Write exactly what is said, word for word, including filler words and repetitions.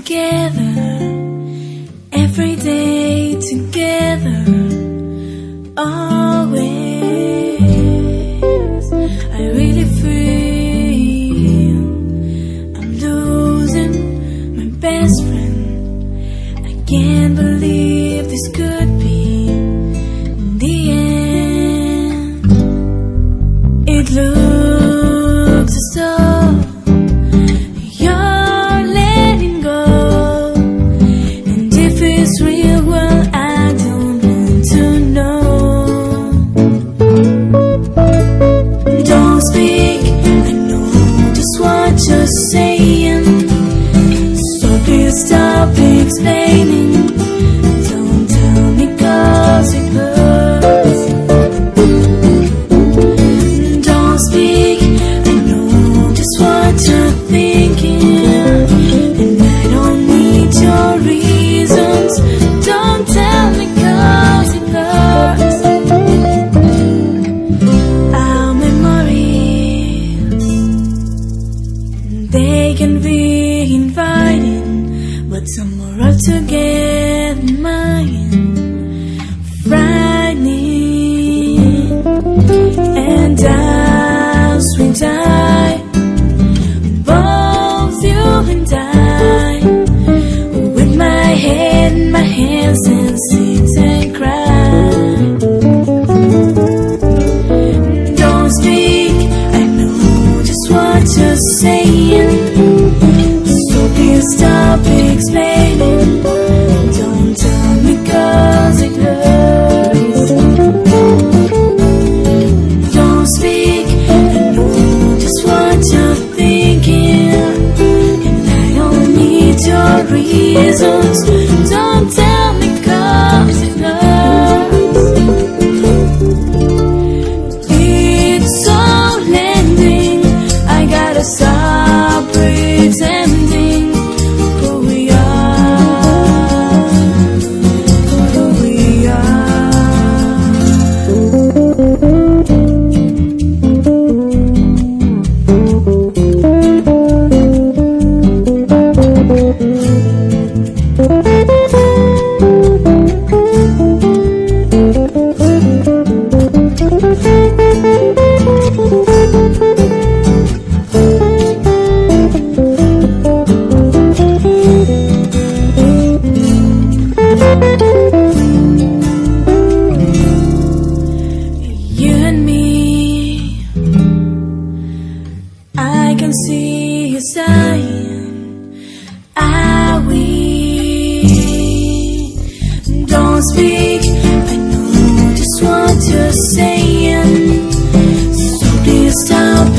together, every day together, always. I really feel I'm losing my best friend. I can't believe this could be the end. It looks as though you're letting go, and if it's real, well, I don't want to know. Don't speak, I know just what you're saying, so please stop explaining. Don't tell me 'cause it hurts. Don't speak, I know just what you're thinking, and I don't need your reasons. Don't tell me 'cause it hurts. Our memories, they can be inviting, but some are altogether mine, frightening. And as we die, both you and I, with my head in my hands and sit and cry. Don't speak, I know just what you're saying, so please stop explaining. Don't tell me 'cause it hurts. Don't speak, I know just what you're thinking, and I don't need your reasons. Don't tell me 'cause it hurts. It's all ending, I gotta stop pretending who we are, who we You and me, I can see you sighing. Are we? Don't speak, I know just what you're saying, so please stop